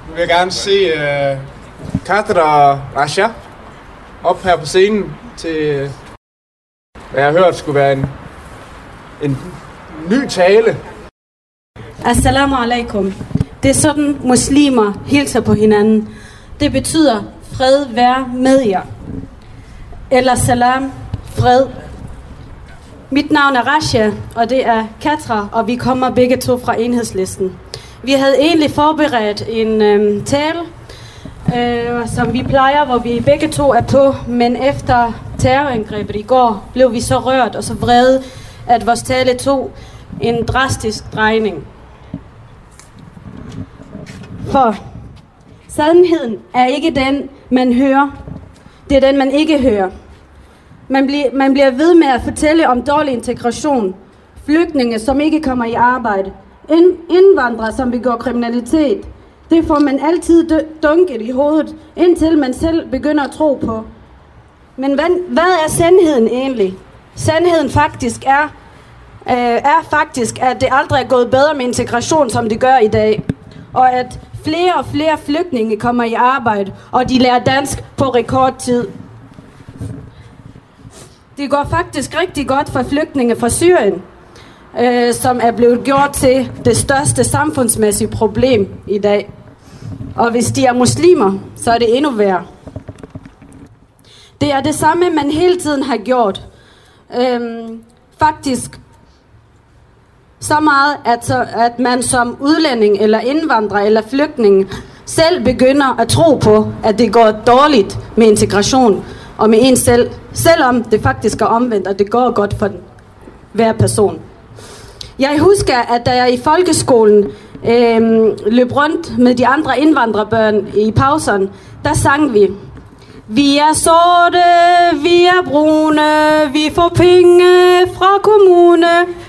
Nu vil jeg gerne se Katra og Rasha op her på scenen til, hvad jeg har hørt skulle være en ny tale. Assalamu alaikum. Det er sådan, muslimer hilser på hinanden. Det betyder, fred være med jer. Eller salam, fred. Mit navn er Rasha, og det er Katra, og vi kommer begge to fra Enhedslisten. Vi havde egentlig forberedt en tale, som vi plejer, hvor vi begge to er på, men efter terrorangrebet i går, blev vi så rørt og så vrede, at vores tale tog en drastisk drejning. For sandheden er ikke den, man hører. Det er den, man ikke hører. Man bliver ved med at fortælle om dårlig integration, flygtninge, som ikke kommer i arbejde, indvandrere, som begår kriminalitet. Det får man altid dunket i hovedet, indtil man selv begynder at tro på. Men hvad er sandheden egentlig? Sandheden faktisk er faktisk, at det aldrig er gået bedre med integration, som det gør i dag. Og at flere og flere flygtninge kommer i arbejde, og de lærer dansk på rekordtid. Det går faktisk rigtig godt for flygtninge fra Syrien, som er blevet gjort til det største samfundsmæssige problem i dag. Og hvis de er muslimer, så er det endnu værre. Det er det samme, man hele tiden har gjort. Faktisk så meget, at man som udlænding eller indvandrer eller flygtning selv begynder at tro på, at det går dårligt med integration og med en selv, selvom det faktisk er omvendt, og det går godt for hver person. Jeg husker, at da jeg i folkeskolen løb rundt med de andre indvandrerbørn i pauserne, der sang vi: vi er sorte, vi er brune, vi får penge fra kommune.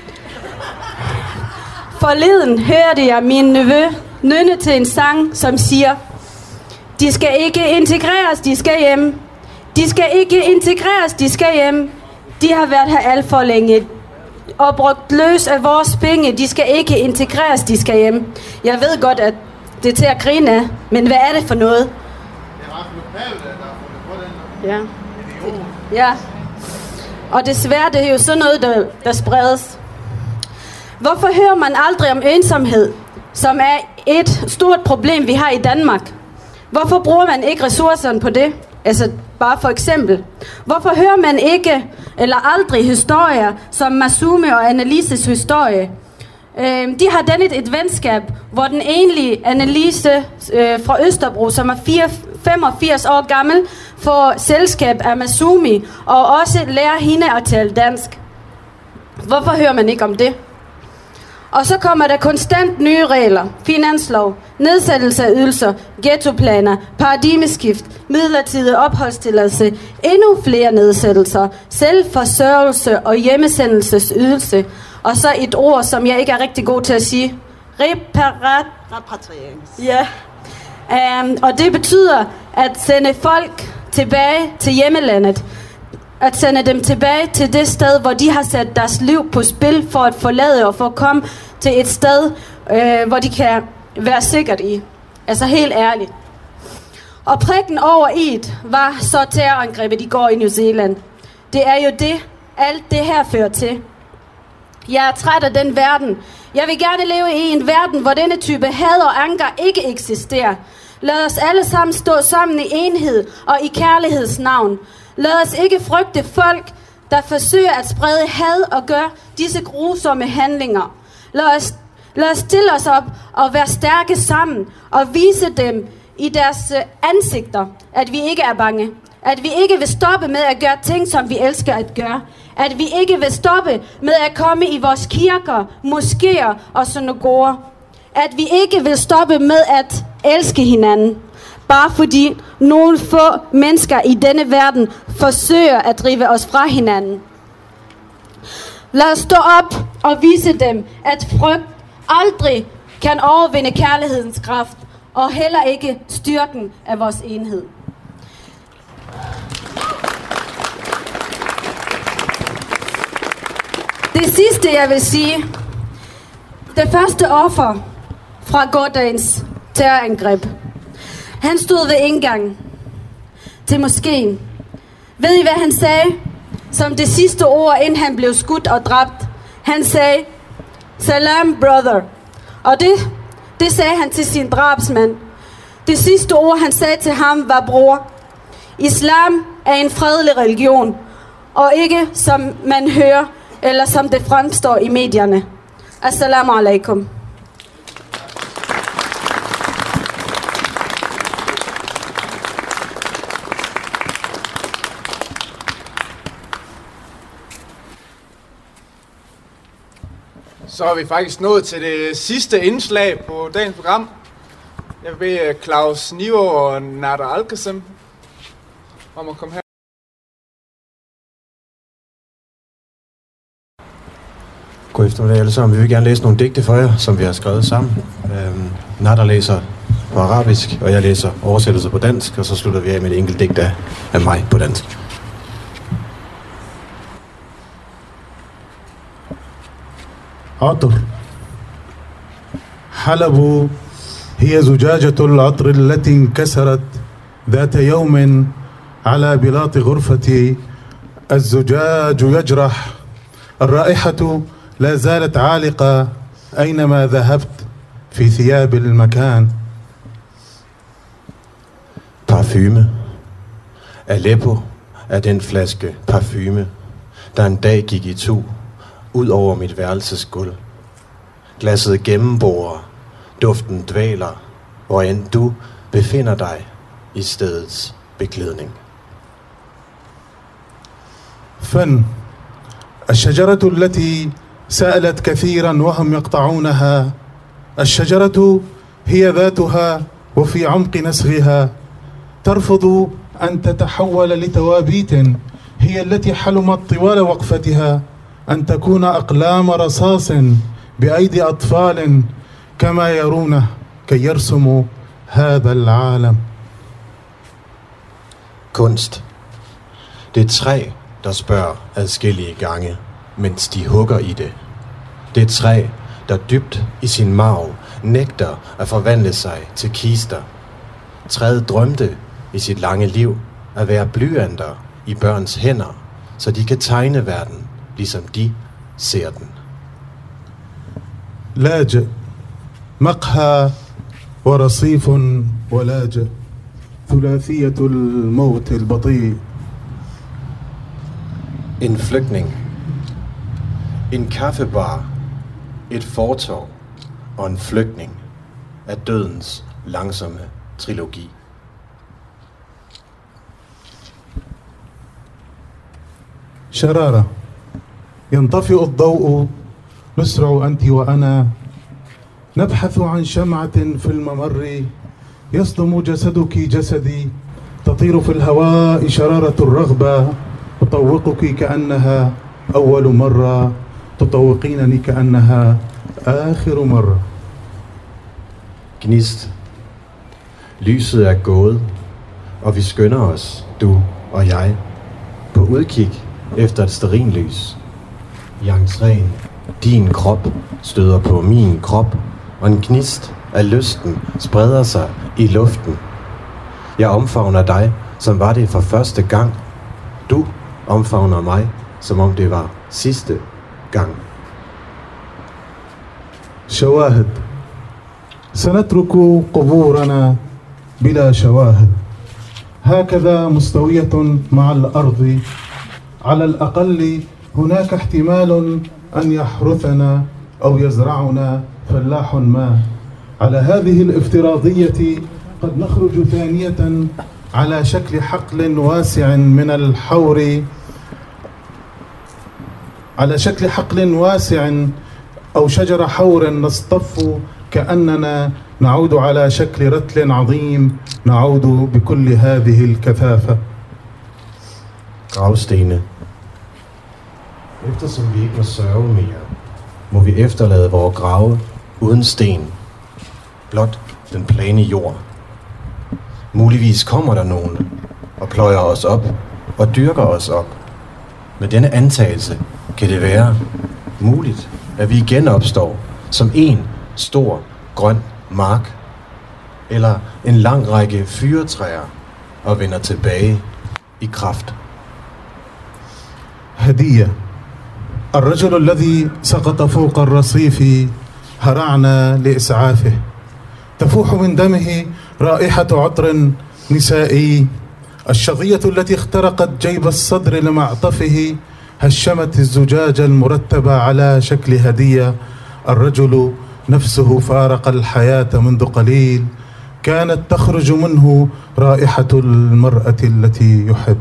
Forleden hørte jeg min nevø nynne til en sang, som siger: de skal ikke integreres, de skal hjem. De skal ikke integreres, de skal hjem. De har været her alt for længe og brugt løs af vores penge. De skal ikke integreres, de skal hjem. Jeg ved godt, at det er til at grine af, men hvad er det for noget? Det er Rasmus Paludan, der har fundet på den. Ja. Ja. Og desværre, det er jo sådan noget, der spredes. Hvorfor hører man aldrig om ensomhed, som er et stort problem, vi har i Danmark? Hvorfor bruger man ikke ressourcerne på det? Altså, bare for eksempel. Hvorfor hører man ikke, eller aldrig, historier som Masumi og Annelises historie? De har dannet et venskab, hvor den enlige Annelise fra Østerbro, som er 85 år gammel, får selskab af Masumi, og også lærer hende at tale dansk. Hvorfor hører man ikke om det? Og så kommer der konstant nye regler, finanslov, nedsættelse af ydelser, ghettoplaner, paradigmeskift, midlertidig opholdstilladelse, endnu flere nedsættelser, selvforsørgelse og hjemmesendelsesydelse. Og så et ord, som jeg ikke er rigtig god til at sige: repatriering. Ja. Og det betyder at sende folk tilbage til hjemmelandet. At sende dem tilbage til det sted, hvor de har sat deres liv på spil for at forlade og for at komme til et sted, hvor de kan være sikkert i. Altså helt ærligt. Og prikken over i'et var så terrorangrebet i går i New Zealand. Det er jo det, alt det her fører til. Jeg er træt af den verden. Jeg vil gerne leve i en verden, hvor denne type had og anger ikke eksisterer. Lad os alle sammen stå sammen i enhed og i kærlighedsnavn. Lad os ikke frygte folk, der forsøger at sprede had og gøre disse grusomme handlinger. Lad os stille os op og være stærke sammen og vise dem i deres ansigter, at vi ikke er bange. At vi ikke vil stoppe med at gøre ting, som vi elsker at gøre. At vi ikke vil stoppe med at komme i vores kirker, moskéer og synagoger. At vi ikke vil stoppe med at elske hinanden. Bare fordi nogle få mennesker i denne verden forsøger at drive os fra hinanden. Lad os stå op og vise dem, at frygt aldrig kan overvinde kærlighedens kraft, og heller ikke styrken af vores enhed. Det sidste, jeg vil sige, det første offer fra gårdagens terrorangreb, Han stod ved indgangen til moskeen. Ved I, hvad han sagde? Som det sidste ord, inden han blev skudt og dræbt. Han sagde, "Salam, brother." Og det sagde han til sin drabsmand. Det sidste ord, han sagde til ham, var bror. Islam er en fredelig religion, og ikke som man hører, eller som det fremstår i medierne. Assalamu alaikum. Så er vi faktisk nået til det sidste indslag på dagens program. Jeg vil bede Claus Nivo og Nader Alkasem om at komme her. God eftermiddag alle sammen. Vi vil gerne læse nogle digte for jer, som vi har skrevet sammen. Nader læser på arabisk, og jeg læser oversættelser på dansk, og så slutter vi af med et enkelt digt af mig på dansk. عطر حلب هي زجاجة العطر التي انكسرت ذات يوم على بلاط غرفتي. الزجاج يجرح، الرائحة لا زالت عالقة أينما ذهبت في ثياب المكان. Parfume. Aleppo er den flaske parfume, der en dag gik i tu ud over mit værelsesgulv. Glasset gennemborer, duften dvæler, hvor end du befinder dig i stedets beklædning. فن الشجرة التي سألت كثيرا وهم يقطعونها. الشجرة هي ذاتها وفي عمق نسغها ترفض أن تتحول لتوابيت. هي التي حلمت طوال وقفتها أن تكون أقلام رصاص بأيدي أطفال كما يرونه كي يرسموا هذا العالم. Kunst. Det er træ, der spørger adskillige gange, mens de hugger i det. Det er træ, der dybt i sin marv nægter at forvandle sig til kister. Træet drømte i sit lange liv at være blyanter i børns hænder, så de kan tegne verden, ligesom de ser den. لاجئ مقهى ورصيف ولاجئ ثلاثية الموت البطيء. En flygtning, en kaffebar, et fortov og en flygtning af dødens langsomme trilogi. شرارة ينطفئ الضوء نسرع أنت وأنا نبحث عن شمعة في الممر يصدم جسدك جسدي تطير في الهواء شرارة الرغبة أطوقك كأنها أول مرة تطوقينني كأنها آخر مرة. Gnist. Lyset er gået, og vi skynder os, du og jeg, på udkig efter et stearinlys. I entréen, din krop støder på min krop, og en gnist af lysten spreder sig i luften. Jeg omfavner dig, som var det for første gang. Du omfavner mig, som om det var sidste gang. شواهد سنترك قبورنا بلا شواهد هكذا مستوية مع الأرض. على الأقل هناك احتمال أن يحرثنا أو يزرعنا فلاح ما. على هذه الافتراضية قد نخرج ثانية على شكل حقل واسع من الحور، على شكل حقل واسع أو شجر حور نصطف كأننا نعود على شكل رتل عظيم نعود بكل هذه الكثافة. Gravstene. Eftersom vi ikke må sørge mere, må vi efterlade vores grave uden sten. Blot den plane jord. Muligvis kommer der nogen og pløjer os op og dyrker os op. Med denne antagelse kan det være muligt, at vi igen opstår som en stor grøn mark. eller en lang række fyretræer og vender tilbage i kraft. هدية. الرجل الذي سقط فوق الرصيف هرعنا لإسعافه. تفوح من دمه رائحة عطر نسائي. الشظية التي اخترقت جيب الصدر لمعطفه هشمت الزجاج المرتب على شكل هدية. الرجل نفسه فارق الحياة منذ قليل. كانت تخرج منه رائحة المرأة التي يحب.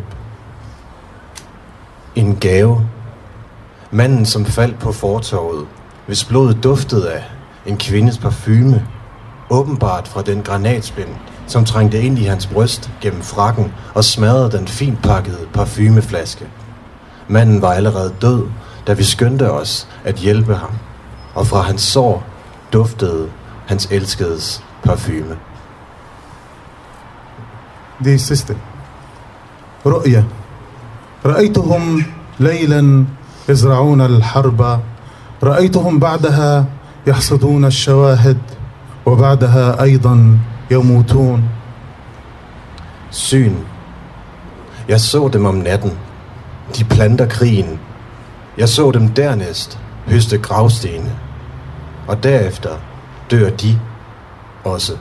En gave. Manden, som faldt på fortovet, hvis blodet duftede af en kvindes parfume, åbenbart fra den granatspind, som trængte ind i hans bryst gennem frakken og smadrede den fint pakkede parfumeflaske. Manden var allerede død, da vi skyndte os at hjælpe ham, og fra hans sår duftede hans elskedes parfume. دي سيستم رؤية. رأيتهم ليلا يزرعون الحرب. رأيتهم بعدها يحصدون الشواهد وبعدها أيضا يموتون. Syn. Jeg så dem om natten. De planter krigen. Jeg så dem dernæst høste gravstene. Og derefter dør de også.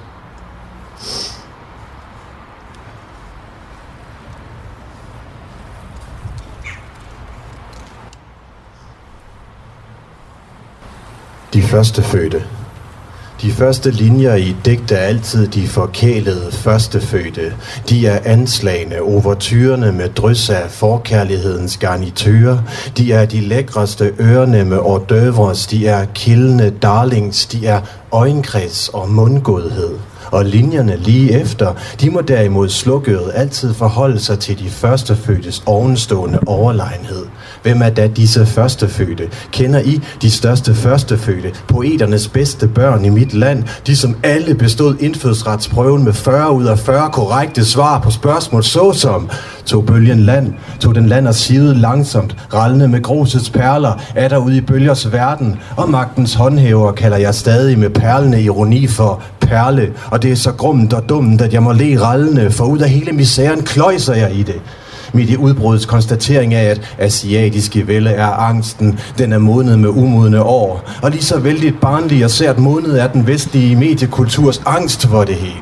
De førstefødte. De første linjer i et digt er altid de forkælede førstefødte. De er anslagene, overtyrene med drys af forkærlighedens garniturer. De er de lækreste ørerne med hors d'oeuvres. De er kildende darlings. De er øjenkreds og mundgodhed. Og linjerne lige efter, de må derimod slukøret altid forholde sig til de førstefødtes ovenstående overlegenhed. Hvem er da disse førstefødte? Kender I de største førstefødte? Poeternes bedste børn i mit land, de som alle bestod indfødsretsprøven med 40 ud af 40 korrekte svar på spørgsmål såsom: tog bølgen land? Tog den land og sivede langsomt, rallende med grusets perler, er der ude i bølgers verden? Og magtens håndhæver kalder jeg stadig med perlende ironi for perle, og det er så grumt og dumt, at jeg må le rallende, for ud af hele misæren kløjser jeg i det. Midt i udbrudets konstatering af, at asiatiske vælde er angsten, den er modnet med umodne år, og lige så vældigt barnlig og sært modnet er den vestlige mediekulturs angst for det hele.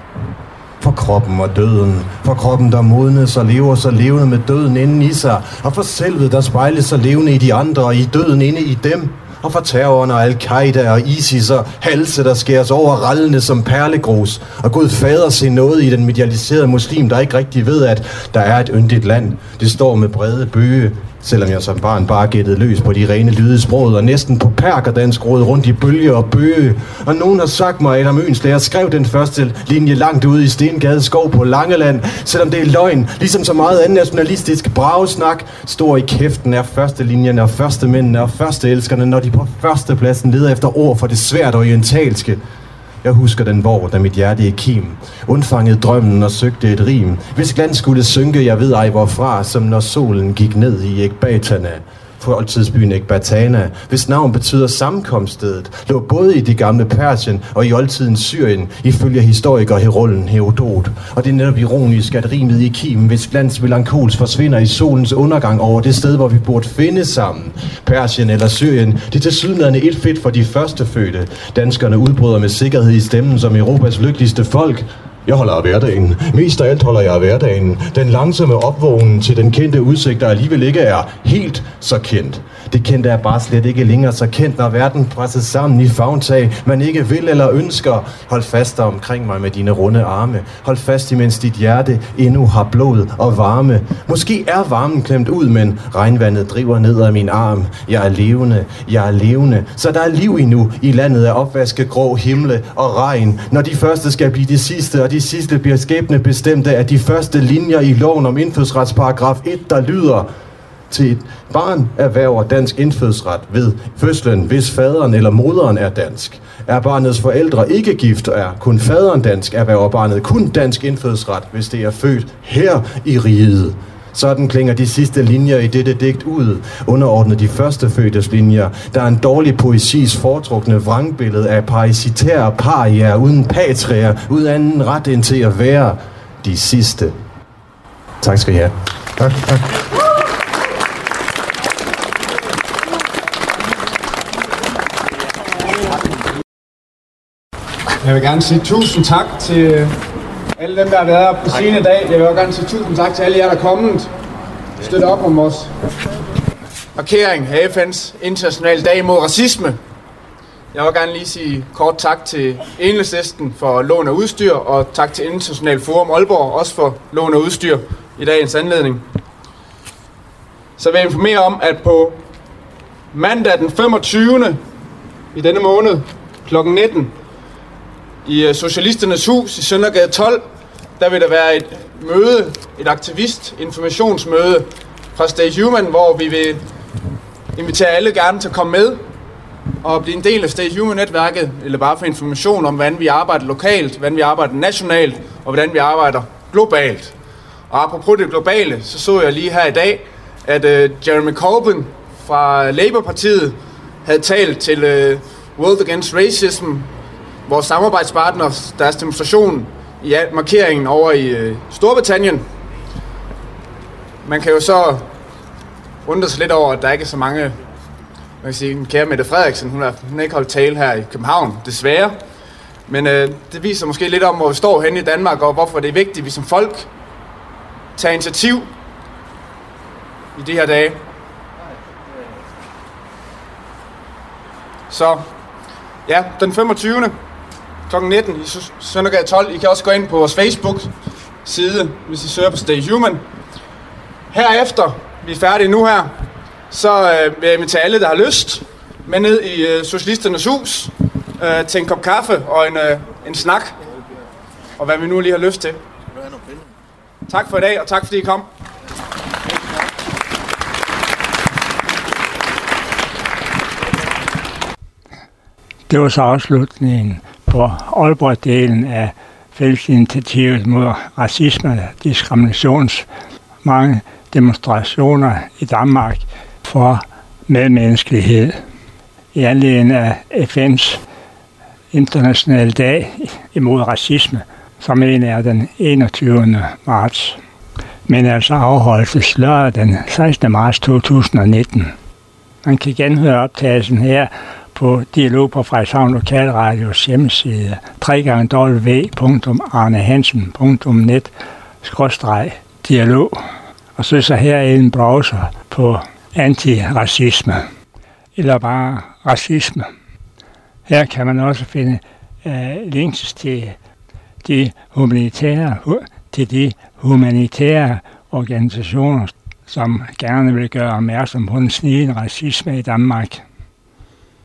For kroppen og døden, for kroppen der modnes og lever så levende med døden inden i sig, og for selvet der spejles så levende i de andre og i døden inde i dem, og for terroren og Al-Qaida og ISIS og halse der skæres over rallende som perlegrus, og Gud fader se noget i den medialiserede muslim, der ikke rigtig ved, at der er et yndigt land. Det står med brede bøge, selvom jeg som barn bare gættede løs på de rene lydesproget og næsten på perkerdansk råd rundt i bølge og bøge. Og nogen har sagt mig, at Møns lærer skrev den første linje langt ude i Stengade skov på Langeland, selvom det er løgn, ligesom så meget anden nationalistisk bragesnak, står i kæften af første linjerne og første mændene og første elskerne, når de på førstepladsen leder efter ord for det svært orientalske. Jeg husker den hvor, da mit hjerte i kim undfangede drømmen og søgte et rim. Hvis glans skulle synke, jeg ved ej hvorfra, som når solen gik ned i Ekbatana, for oldtidsbyen Ekbatana, hvis navn betyder sammenkomststedet, lå både i det gamle Persien og i oldtidens Syrien, ifølge historiker Herolden Herodot. Og det er netop ironisk, at rimet i kim, hvis glans melankols forsvinder i solens undergang over det sted, hvor vi burde finde sammen. Persien eller Syrien, det er tilsyneladende et fedt for de førstefødte. Danskerne udbryder med sikkerhed i stemmen som Europas lykkeligste folk. Jeg holder af hverdagen. Mest af alt holder jeg af hverdagen. Den langsomme opvågning til den kendte udsigt, der alligevel ikke er helt så kendt. Det kendte er bare slet ikke længere så kendt, når verden presses sammen i favntag, man ikke vil eller ønsker. Hold fast omkring mig med dine runde arme. Hold fast, imens dit hjerte endnu har blod og varme. Måske er varmen klemt ud, men regnvandet driver ned ad min arm. Jeg er levende, så der er liv endnu i landet af opvaske grå himle og regn. Når de første skal blive de sidste, og de sidste bliver skæbne bestemte af de første linjer i loven om indfødsretsparagraf 1, der lyder: til et barn erhverver dansk indfødsret ved fødslen, hvis faderen eller moderen er dansk. Er barnets forældre ikke gift, er kun faderen dansk, erhverver barnet kun dansk indfødsret, hvis det er født her i riget. Sådan klinger de sidste linjer i dette digt ud, underordnet de første fødtes linjer. Der er en dårlig poesis foretrukne vrangbillede af parasitære parier uden patrier, uden anden ret end til at være de sidste. Tak skal I have. Tak. Jeg vil gerne sige tusind tak til alle dem, der har været på scenen i dag. Jeg vil også gerne sige tusind tak til alle jer, der er kommet. Støt op om vores markering af FN's internationale dag mod racisme. Jeg vil gerne lige sige kort tak til Enhedslisten for lån af udstyr, og tak til International Forum Aalborg også for lån af udstyr i dagens anledning. Så vil jeg informere om, at på mandag den 25. i denne måned kl. 19 i Socialisternes Hus i Søndergade 12, der vil der være et møde, et aktivist-informationsmøde fra Stay Human, hvor vi vil invitere alle gerne til at komme med og blive en del af Stay Human-netværket, eller bare få information om, hvordan vi arbejder lokalt, hvordan vi arbejder nationalt, og hvordan vi arbejder globalt. Og apropos det globale, så jeg lige her i dag, at Jeremy Corbyn fra Labour-partiet havde talt til World Against Racism, vores samarbejdspartner, deres demonstration i markeringen over i Storbritannien. Man kan jo så undre sig lidt over, at der ikke er så mange, man kan sige, den kære Mette Frederiksen, hun har ikke holdt tale her i København, desværre. Men det viser måske lidt om, hvor vi står henne i Danmark, og hvorfor det er vigtigt, at vi som folk tager initiativ i de her dage. Så ja, den 25. kl. 19 i Søndergade 12. I kan også gå ind på vores Facebook-side, hvis I søger på Stay Human. Herefter, vi er færdige nu her, så vil jeg invitere alle, der har lyst, med ned i Socialisternes Hus til en kop kaffe og en snak, og hvad vi nu lige har lyst til. Tak for i dag, og tak fordi I kom. Det var så afslutningen på Aalborg-delen af fællesinitiativet mod racisme og diskriminations mange demonstrationer i Danmark for medmenneskelighed i anledning af FN's internationale dag imod racisme, som egentlig er den 21. marts, men altså afholdes lørdag den 16. marts 2019. Man kan genhøre optagelsen her på Dialog på Frederikshavn Lokalradios hjemmeside www.arnehansen.net/dialog, og så her i en browser på antiracisme eller bare racisme. Her kan man også finde links til de humanitære organisationer, som gerne vil gøre opmærksom på den snigende racisme i Danmark.